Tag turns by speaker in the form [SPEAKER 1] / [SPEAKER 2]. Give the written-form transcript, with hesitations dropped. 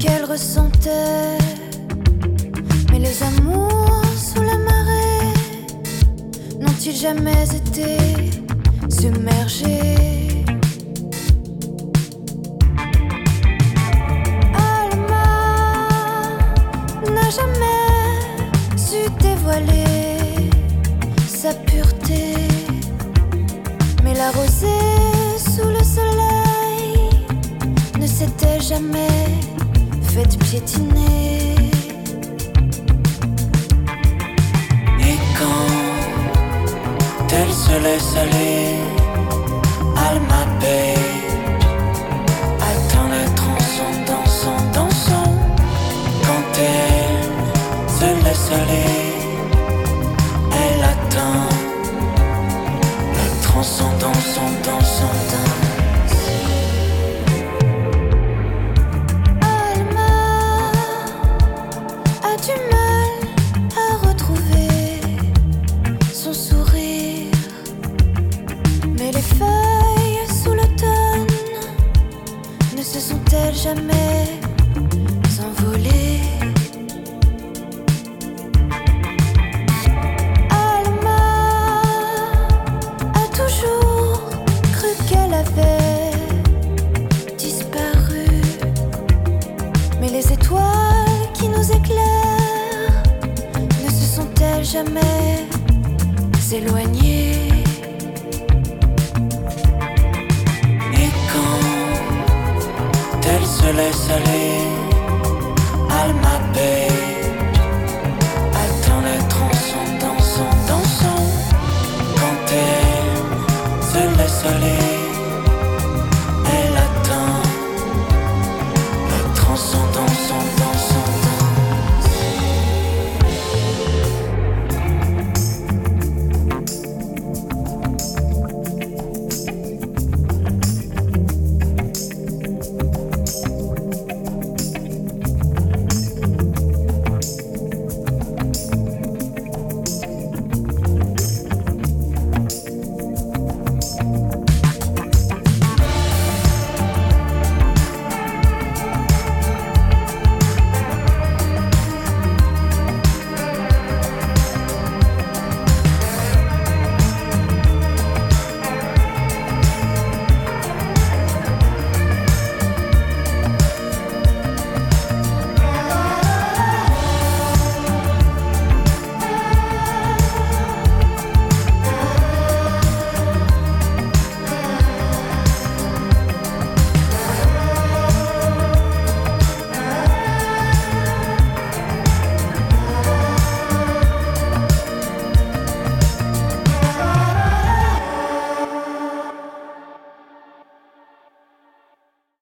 [SPEAKER 1] qu'elle ressentait. Mais les amours sous la marée n'ont-ils jamais été submergés? Alma n'a jamais su dévoiler sa pureté, mais la rosée sous le soleil ne s'était jamais faite piétiner.
[SPEAKER 2] Et quand elle se laisse aller, Alma Babe attend la tronçon dansant, dansant. Quand elle se laisse aller, elle attend la tronçon dansant, dansant, dansant.
[SPEAKER 1] Jamais envolée. Alma a toujours cru qu'elle avait disparu, mais les étoiles qui nous éclairent ne se sont-elles jamais éloignées?
[SPEAKER 2] Elle se laisse aller,